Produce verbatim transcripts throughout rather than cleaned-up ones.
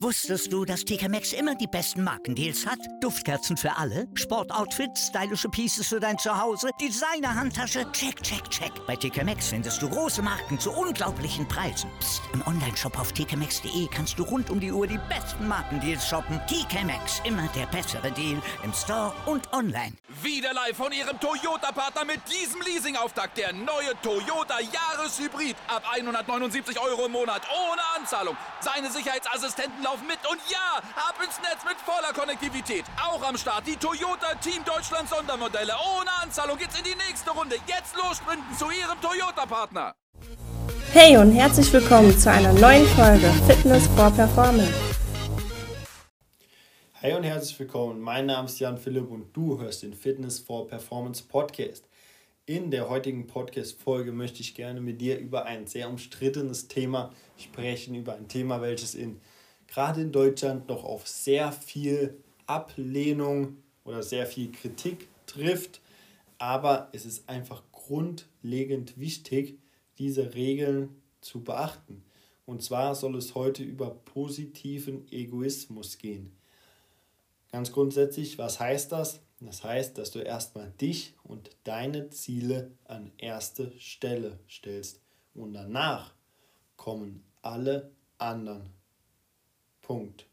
Wusstest du, dass T K Maxx immer die besten Markendeals hat? Duftkerzen für alle, Sportoutfits, stylische Pieces für dein Zuhause, Designer-Handtasche, check, check, check. Bei T K Maxx findest du große Marken zu unglaublichen Preisen. Psst. Im Onlineshop auf t k maxx punkt d e kannst du rund um die Uhr die besten Markendeals shoppen. T K Maxx, immer der bessere Deal im Store und online. Wieder live von Ihrem Toyota-Partner mit diesem Leasing-Auftakt. Der neue Toyota Jahreshybrid. Ab hundertneunundsiebzig Euro im Monat ohne Anzahlung. Seine Sicherheitsassistenten laufen mit und ja, ab ins Netz mit voller Konnektivität. Auch am Start die Toyota Team Deutschland Sondermodelle. Ohne Anzahlung geht's in die nächste Runde. Jetzt los sprinten zu Ihrem Toyota-Partner. Hey und herzlich willkommen zu einer neuen Folge Fitness for Performance. Hey und herzlich willkommen, mein Name ist Jan Philipp und du hörst den Fitness for Performance Podcast. In der heutigen Podcast-Folge möchte ich gerne mit dir über ein sehr umstrittenes Thema sprechen, über ein Thema, welches in gerade in Deutschland noch auf sehr viel Ablehnung oder sehr viel Kritik trifft, aber es ist einfach grundlegend wichtig, diese Regeln zu beachten. Und zwar soll es heute über positiven Egoismus gehen. Ganz grundsätzlich, was heißt das? Das heißt, dass du erstmal dich und deine Ziele an erste Stelle stellst und danach kommen alle anderen. Punkt.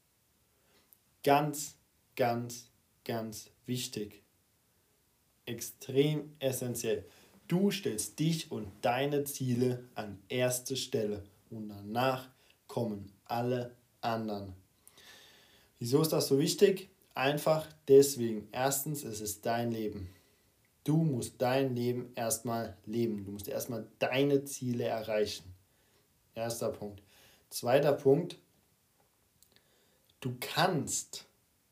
Ganz, ganz, ganz wichtig. Extrem essentiell. Du stellst dich und deine Ziele an erste Stelle und danach kommen alle anderen. Wieso ist das so wichtig? Einfach deswegen. Erstens, es ist dein Leben. Du musst dein Leben erstmal leben. Du musst erstmal deine Ziele erreichen. Erster Punkt. Zweiter Punkt. Du kannst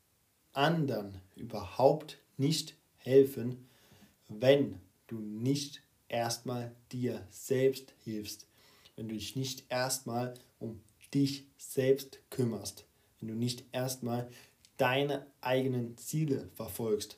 anderen überhaupt nicht helfen, wenn du nicht erstmal dir selbst hilfst. Wenn du dich nicht erstmal um dich selbst kümmerst. Wenn du nicht erstmal deine eigenen Ziele verfolgst.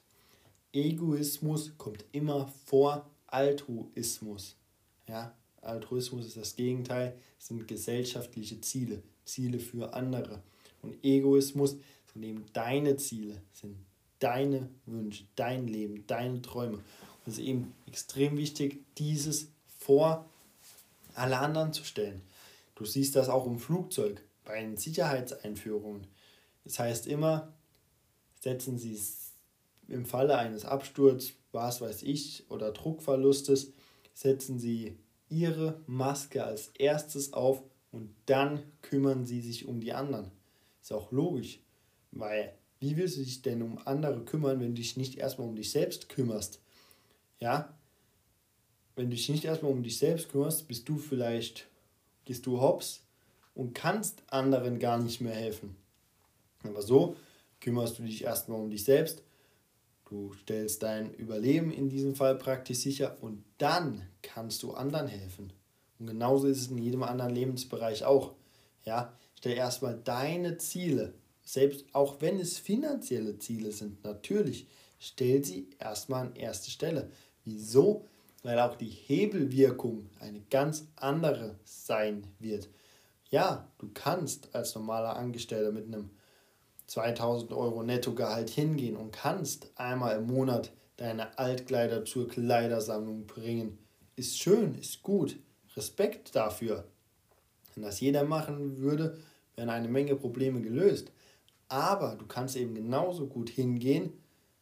Egoismus kommt immer vor Altruismus. Ja, Altruismus ist das Gegenteil, es sind gesellschaftliche Ziele, Ziele für andere. Und Egoismus sind eben deine Ziele, sind deine Wünsche, dein Leben, deine Träume. Und es ist eben extrem wichtig, dieses vor alle anderen zu stellen. Du siehst das auch im Flugzeug. Bei den Sicherheitseinführungen. Das heißt immer, setzen Sie es im Falle eines Absturzes, was weiß ich, oder Druckverlustes, setzen Sie Ihre Maske als erstes auf und dann kümmern Sie sich um die anderen. Ist auch logisch, weil wie willst du dich denn um andere kümmern, wenn du dich nicht erstmal um dich selbst kümmerst? Ja, wenn du dich nicht erstmal um dich selbst kümmerst, bist du vielleicht, gehst du hops, und kannst anderen gar nicht mehr helfen. Aber so kümmerst du dich erstmal um dich selbst, du stellst dein Überleben in diesem Fall praktisch sicher und dann kannst du anderen helfen. Und genauso ist es in jedem anderen Lebensbereich auch. Ja, stell erstmal deine Ziele, selbst auch wenn es finanzielle Ziele sind, natürlich, stell sie erstmal an erste Stelle. Wieso? Weil auch die Hebelwirkung eine ganz andere sein wird. Ja, du kannst als normaler Angestellter mit einem zweitausend Euro Nettogehalt hingehen und kannst einmal im Monat deine Altkleider zur Kleidersammlung bringen. Ist schön, ist gut. Respekt dafür. Wenn das jeder machen würde, wären eine Menge Probleme gelöst. Aber du kannst eben genauso gut hingehen,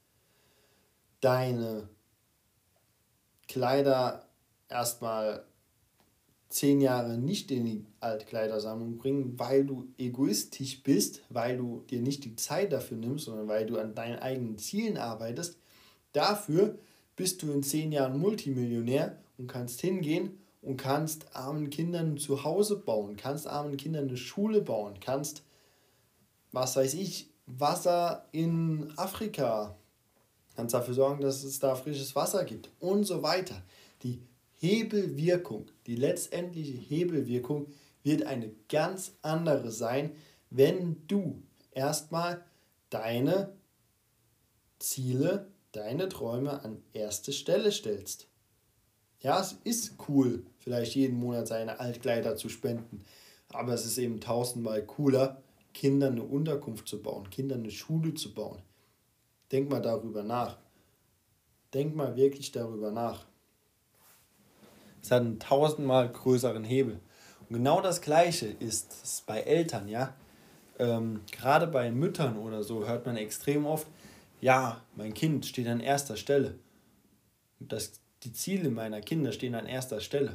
deine Kleider erstmal zehn Jahre nicht in die Altkleidersammlung bringen, weil du egoistisch bist, weil du dir nicht die Zeit dafür nimmst, sondern weil du an deinen eigenen Zielen arbeitest. Dafür bist du in zehn Jahren Multimillionär und kannst hingehen und kannst armen Kindern ein Zuhause bauen, kannst armen Kindern eine Schule bauen, kannst, was weiß ich, Wasser in Afrika, kannst dafür sorgen, dass es da frisches Wasser gibt und so weiter. Die Hebelwirkung, die letztendliche Hebelwirkung wird eine ganz andere sein, wenn du erstmal deine Ziele, deine Träume an erste Stelle stellst. Ja, es ist cool, vielleicht jeden Monat seine Altkleider zu spenden, aber es ist eben tausendmal cooler, Kindern eine Unterkunft zu bauen, Kindern eine Schule zu bauen. Denk mal darüber nach. Denk mal wirklich darüber nach. Es hat einen tausendmal größeren Hebel. Und genau das Gleiche ist es bei Eltern, ja. Ähm, gerade bei Müttern oder so hört man extrem oft, ja, mein Kind steht an erster Stelle. Und das, die Ziele meiner Kinder stehen an erster Stelle.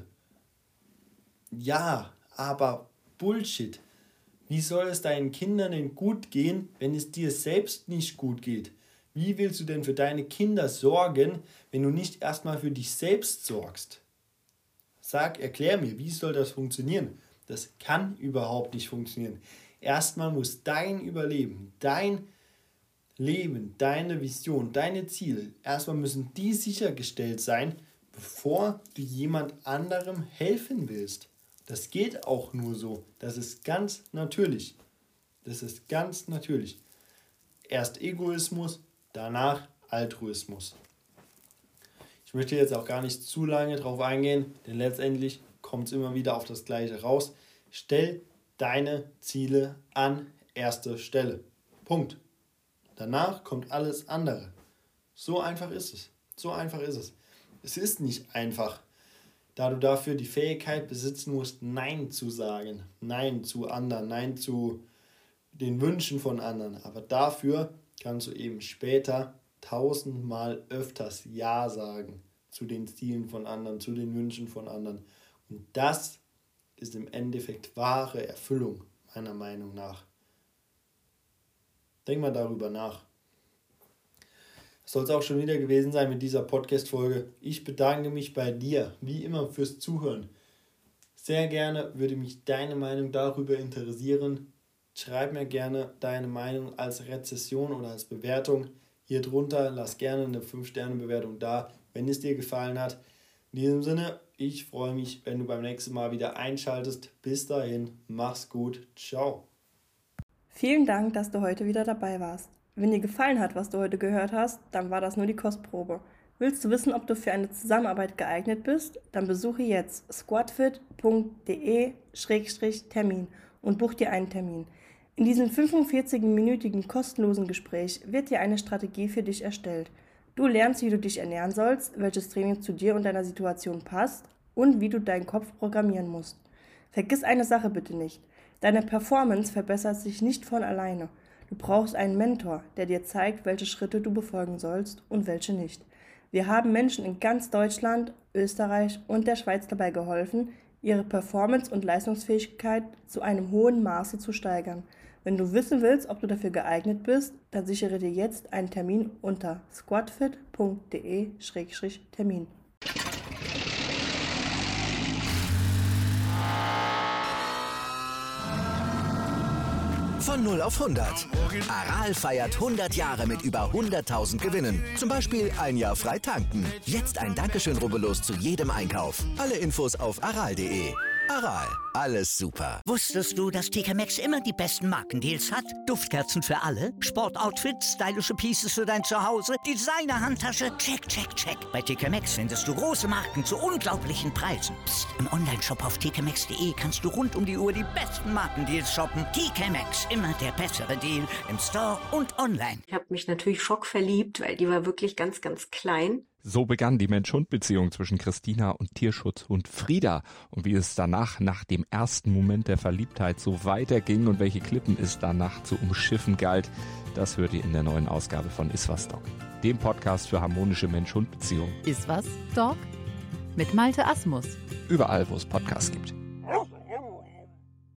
Ja, aber Bullshit. Wie soll es deinen Kindern denn gut gehen, wenn es dir selbst nicht gut geht? Wie willst du denn für deine Kinder sorgen, wenn du nicht erstmal für dich selbst sorgst? Sag, erklär mir, wie soll das funktionieren? Das kann überhaupt nicht funktionieren. Erstmal muss dein Überleben, dein Leben, deine Vision, deine Ziele, erstmal müssen die sichergestellt sein, bevor du jemand anderem helfen willst. Das geht auch nur so. Das ist ganz natürlich. Das ist ganz natürlich. Erst Egoismus, danach Altruismus. Ich möchte jetzt auch gar nicht zu lange drauf eingehen, denn letztendlich kommt es immer wieder auf das Gleiche raus. Stell deine Ziele an erste Stelle. Punkt. Danach kommt alles andere. So einfach ist es. So einfach ist es. Es ist nicht einfach, da du dafür die Fähigkeit besitzen musst, Nein zu sagen. Nein zu anderen, Nein zu den Wünschen von anderen. Aber dafür kannst du eben später tausendmal öfters Ja sagen zu den Zielen von anderen, zu den Wünschen von anderen. Und das ist im Endeffekt wahre Erfüllung, meiner Meinung nach. Denk mal darüber nach. Das soll es auch schon wieder gewesen sein mit dieser Podcast-Folge. Ich bedanke mich bei dir, wie immer, fürs Zuhören. Sehr gerne würde mich deine Meinung darüber interessieren. Schreib mir gerne deine Meinung als Rezession oder als Bewertung hier drunter. Lass gerne eine fünf Sterne Bewertung da, wenn es dir gefallen hat. In diesem Sinne, ich freue mich, wenn du beim nächsten Mal wieder einschaltest. Bis dahin, mach's gut. Ciao. Vielen Dank, dass du heute wieder dabei warst. Wenn dir gefallen hat, was du heute gehört hast, dann war das nur die Kostprobe. Willst du wissen, ob du für eine Zusammenarbeit geeignet bist? Dann besuche jetzt squadfit punkt de Schrägstrich Termin und buch dir einen Termin. In diesem fünfundvierzig-minütigen kostenlosen Gespräch wird dir eine Strategie für dich erstellt. Du lernst, wie du dich ernähren sollst, welches Training zu dir und deiner Situation passt und wie du deinen Kopf programmieren musst. Vergiss eine Sache bitte nicht. Deine Performance verbessert sich nicht von alleine. Du brauchst einen Mentor, der dir zeigt, welche Schritte du befolgen sollst und welche nicht. Wir haben Menschen in ganz Deutschland, Österreich und der Schweiz dabei geholfen, ihre Performance und Leistungsfähigkeit zu einem hohen Maße zu steigern. Wenn du wissen willst, ob du dafür geeignet bist, dann sichere dir jetzt einen Termin unter squadfit punkt de Schrägstrich Termin. Von null auf hundert. Aral feiert hundert Jahre mit über hunderttausend Gewinnen. Zum Beispiel ein Jahr frei tanken. Jetzt ein Dankeschön, rubbellos zu jedem Einkauf. Alle Infos auf aral punkt de. Aral, alles super. Wusstest du, dass T K Maxx immer die besten Markendeals hat? Duftkerzen für alle, Sportoutfits, stylische Pieces für dein Zuhause, Designer-Handtasche, check, check, check. Bei T K Maxx findest du große Marken zu unglaublichen Preisen. Psst. Im Onlineshop auf t k maxx punkt de kannst du rund um die Uhr die besten Markendeals shoppen. T K Maxx, immer der bessere Deal im Store und online. Ich habe mich natürlich schockverliebt, weil die war wirklich ganz, ganz klein. So begann die Mensch-Hund-Beziehung zwischen Christina und Tierschutzhund Frieda. Und wie es danach, nach dem ersten Moment der Verliebtheit, so weiterging und welche Klippen es danach zu umschiffen galt, das hört ihr in der neuen Ausgabe von Iswas Dog, dem Podcast für harmonische Mensch-Hund-Beziehungen. Iswas Dog mit Malte Asmus. Überall, wo es Podcasts gibt.